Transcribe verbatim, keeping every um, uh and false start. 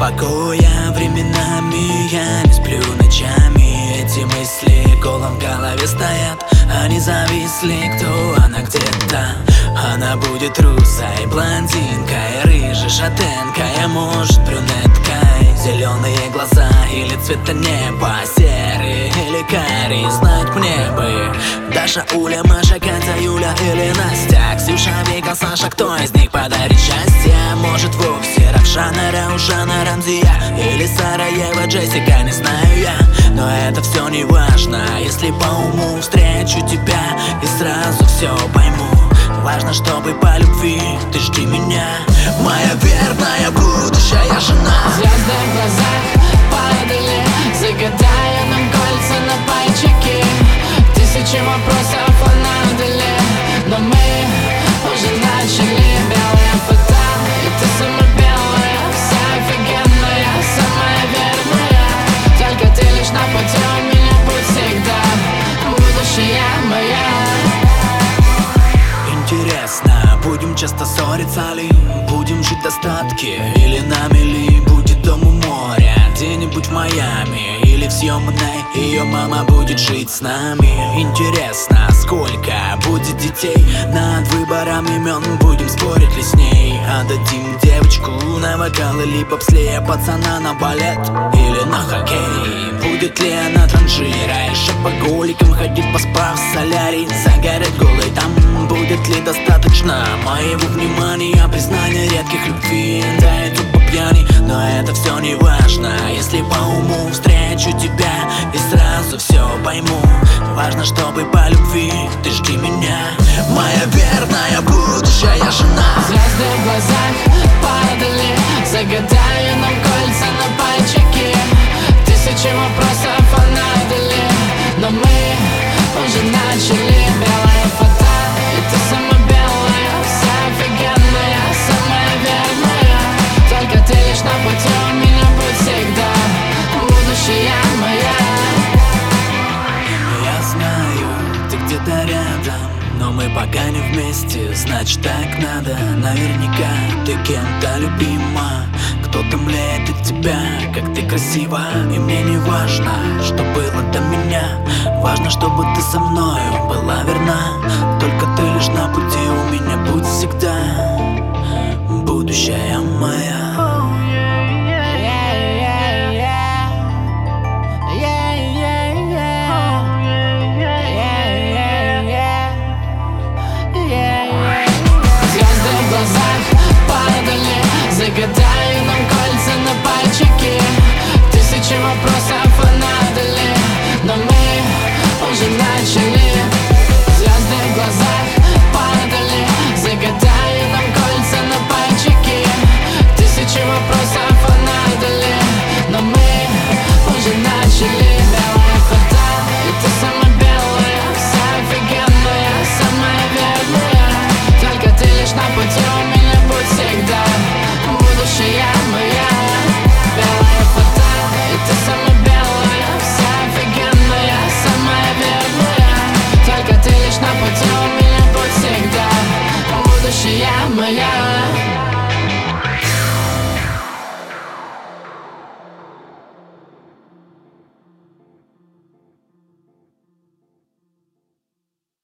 покоя временами. Я не сплю ночами, эти мысли колом в голове стоят. Они зависли, кто она где-то. Она будет русой, блондинкой, рыжей шатенкой, а может брюнеткой. Зеленые глаза или цвета неба, серый или карий, знать мне бы. Даша, Уля, Маша, Катя, Юля или Настя, Ксюша, Вика, Саша, кто из них подарит счастье? Может вовсе Равшана, Раушана, Рамзия или Сараева, Джессика, не знаю я. Но это все не важно, если по уму встречу тебя и сразу все пойму. Важно, чтобы по любви ты жди меня, моя верная будущая жена. Звезды в глазах падали, загадая нам кольца на пальчики. Тысячи вопросов о надали, но мы уже начали. Белая фото, и ты самая белая, вся офигенная, самая верная. Только ты лишь на пути, у меня путь всегда, будущая моя. Интересно, будем часто ссориться ли? Будем жить в достатке или на мели? Будет дом у моря, где-нибудь в Майами или в съемной. Ее мама будет жить с нами. Интересно, сколько будет детей? Над выбором имен будем спорить ли с ней? Отдадим девочку на вокал или попслея пацана на балет или на хоккей? Будет ли она транжирой, шопоголиком ходить поспав в солярий, загорать голой там? Будет ли достаточно моего внимания, признания редких любви, да иду по пьяни? Но это все не важно, если по уму встречу тебя и сразу все пойму. Важно, чтобы по любви ты жди меня, моя верная будущая жена. Звезды в глазах падали, загадая нам кольца на пальчики. Тысячи вопросов о надали, но мы уже начали. Белая фото, и ты самая белая, вся офигенная, самая верная. Только ты лишь на пути, у меня путь всегда, будущая моя. Я знаю, ты где-то рядом, но мы пока не вместе, значит так надо. Наверняка ты кем-то любима, кто-то млеет от тебя, как ты красива. И мне не важно, что было до меня, важно, чтобы ты со мною была верна. Только ты лишь на пути,